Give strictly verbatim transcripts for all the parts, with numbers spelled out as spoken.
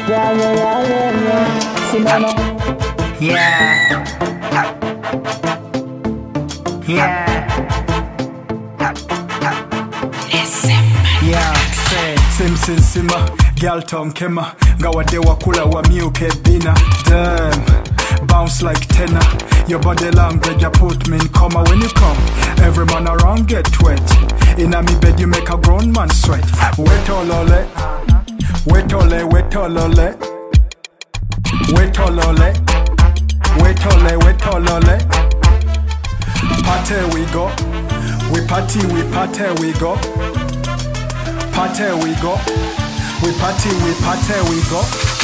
Yeah, yeah, yeah, yeah, yeah. Simona. Yeah. Yeah. Yeah, say Simpson Sima, Gal Tom Kema, Gawadewa Kula wa Miuke Bina. Damn, bounce like tenor. Your body language, you put me in coma when you come. Every man around get wet. In a me bed, you make a grown man sweat. Wet all ole, wet ole, wet all ole, wet all ole, wet ole, wet all ole. Party we go, we party, we party we go. Party we go, we party, we party we go.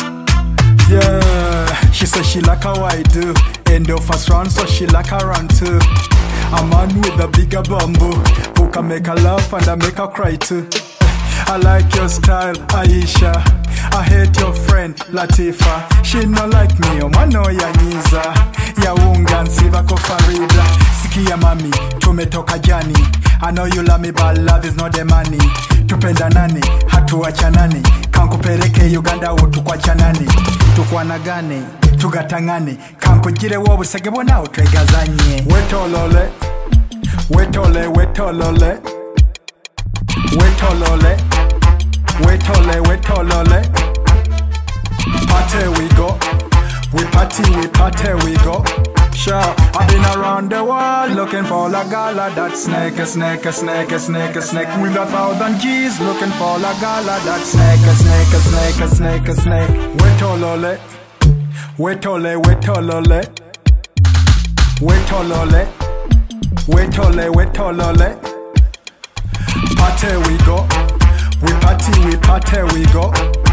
Yeah, she said she like how I do. End of first round, so she like her run too. A man with a bigger bamboo who can make her laugh and I make her cry too. I like your style, Aisha. I hate your friend, Latifa. She no like me, oh mano ya nyiza. Ya unga nsiva ko Farida. Sikia mami, tumetoka jani. I know you love me but love is not the money. Tupenda nani, hatuacha nani. Kankupeleke Uganda utukwacha nani. Tukwana gani, tugatangani. Kankujire wobusege bona utwegazanye. Wetolole, wetole, wetolole, wetolole, wetole, wetolole. Party we go, we party, we party we go. Sure, I've been around the world looking for a gala that snake, a snake, a snake, a snake, a snake with a thousand G's. Looking for a gala that snake, a snake, a snake, a snake, a snake. Wetolole, wetole, wetolole, wetolole, wetole, wetolole. Party we go, we party, we party we go.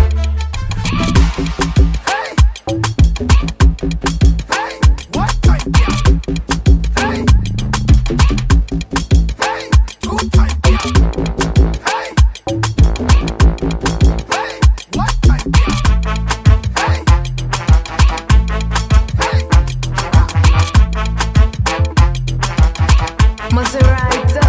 Hey, hey, what type yeah? Hey, hey, good type yeah? Hey, hey, what type yeah? Hey, hey, Maserati.